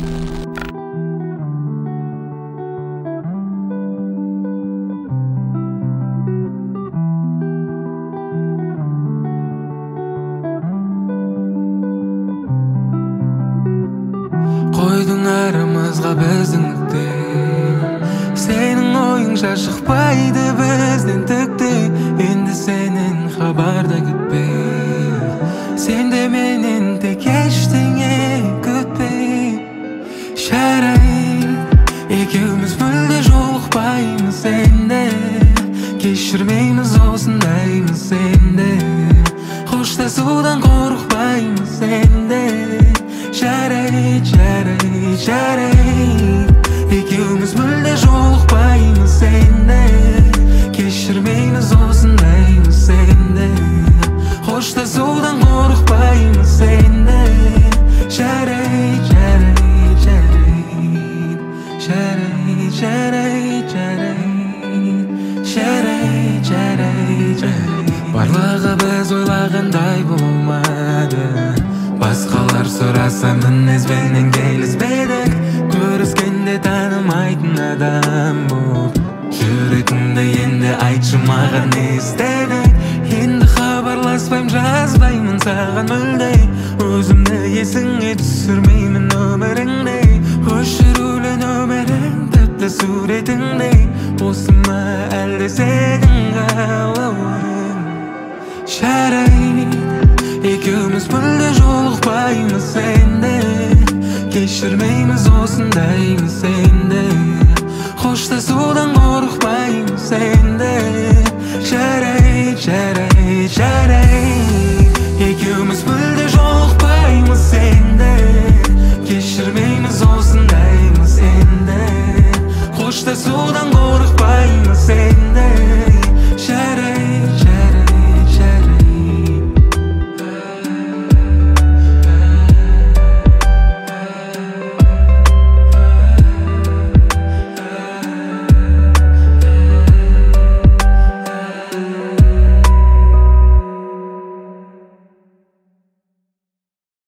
Қойдың арамызға біздің нүкте, сенің ойыңша шықпайды бізден түкте. Енді сенен хабарда күтпе, сен де менен тек ештеңе күтпе. Жарайды, екеуміз мүлде жолықпаймыз енді, кешірмейміз осындаймыз енді, қоштасудан қорықпаймыз енді. Жарайды, жарайды, жарайды, екеуміз мүлде жолықпаймыз енді, кешірмейміз осындаймыз енді, қоштасудан қорықпаймыз енді. Жарайды, жарайды, жарайды, жарайды, жарайды, жарайды, жарайды, жарайды. Барлығы біз ойлағандай болмады, басқалар сұраса мінезбенен келіспедік. Көріскенде танымайтын адам болып жүретінді енді айтшы маған не істедің. Енді хабарласпайм, жазбаймын саған мүлде, өзімді есіңе түсірмеймін өміріңдей. Өшірулі нөмірің тіпті суретіңдей, осы ма әлде сенің қалауың? Жарайды, екеуміз мүлде жолықпаймыз енді, кешірмейміз осындаймыз енді, қоштасудан қорықпаймыз енді. Жарайды, жарайды, жарайды.